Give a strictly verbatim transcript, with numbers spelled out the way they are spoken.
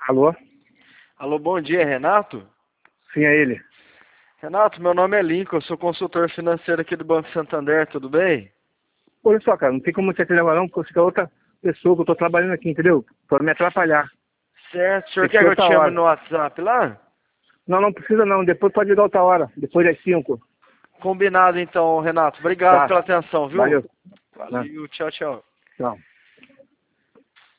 Alô? Alô, bom dia, Renato? Sim, é ele. Renato, meu nome é Lincoln, eu sou consultor financeiro aqui do Banco Santander, tudo bem? Olha só, cara, não tem como você te levar não, porque você é outra pessoa que eu tô trabalhando aqui, entendeu? Pra me atrapalhar. Certo, o senhor Tem que quer ser que eu te outra chame hora. no WhatsApp lá? Não, não precisa não, depois pode ligar outra hora, depois das cinco. Combinado então, Renato. Obrigado Tá? pela atenção, viu? Valeu. Né? Valeu, tchau, tchau. Tchau.